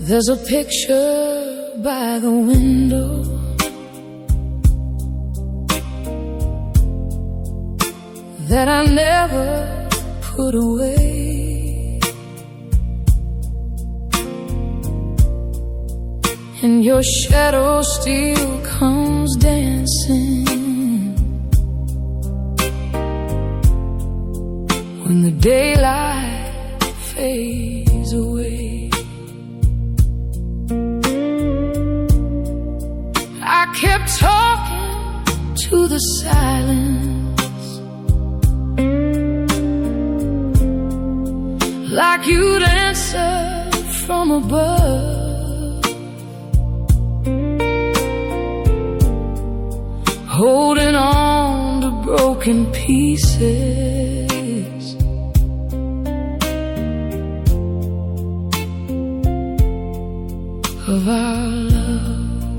There's a picture by the window, that I never put away, and your shadow still comes dancing when the daylight fades away. I kept talking to the silence, like you'd answer from above, holding on to broken pieces of our love.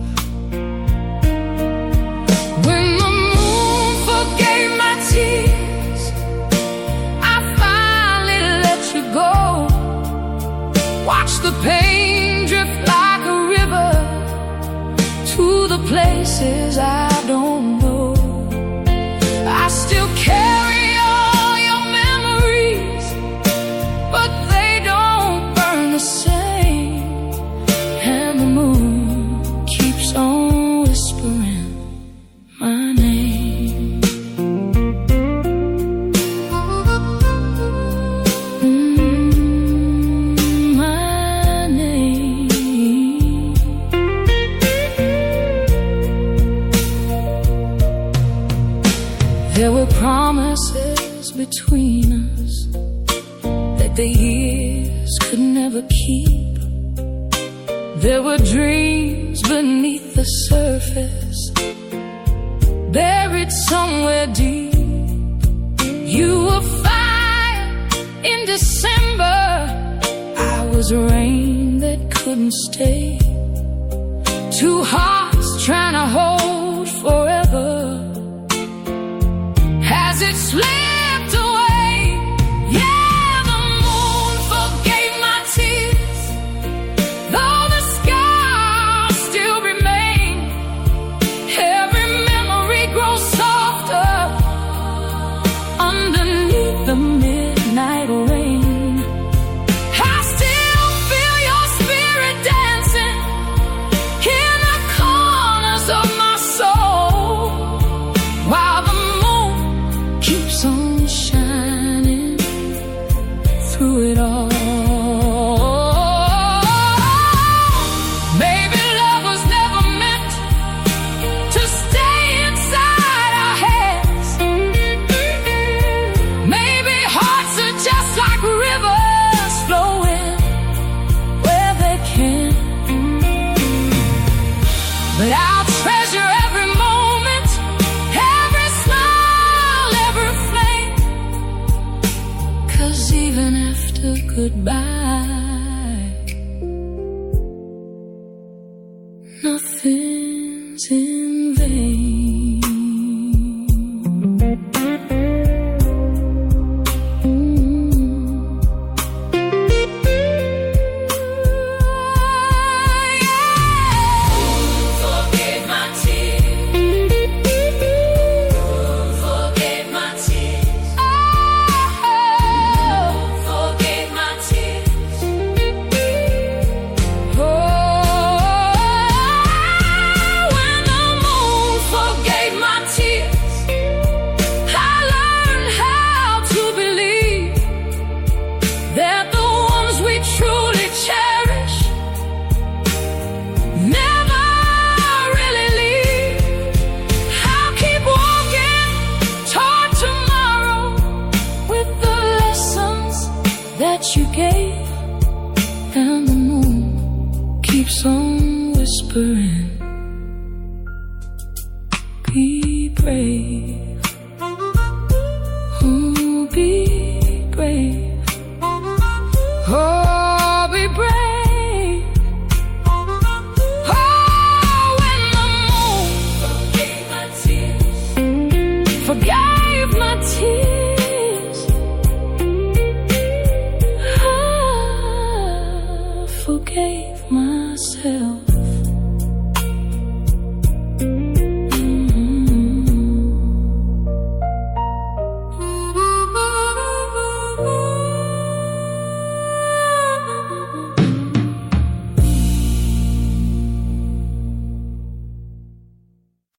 When the moon forgave my tears, I finally let you go. Watch the pain drift like a river to the places I don't know. I still carry all your memories, but they don't burn the same. And the moon keeps on whispering my name. My name. There were promises between us that the years could never keep. There were dreams beneath the surface, buried somewhere deep. You were fire in December, I was rain that couldn't stay. Two hearts trying to hold forever as it slipped away. Yeah, the moon forgave my tears, though the scars still remain. Every memory grows softer underneath the midnight rain. I still feel your spirit dancing in the corners of my soul, while the moon keeps on shining through it all. Maybe love was never meant to stay inside our heads. Maybe hearts are just like rivers flowing where they can. But I'll treasure every moment, every smile, every flame, 'cause even after goodbye, nothing's in vain. Forgave my tears. Forgave my tears. Forgave my tears. When the moon forgave my tears, I learned how to believe that the ones we truly cherish never really leave. I'll keep walking toward tomorrow with the lessons that you gave, and the moon keeps on whispering, be brave.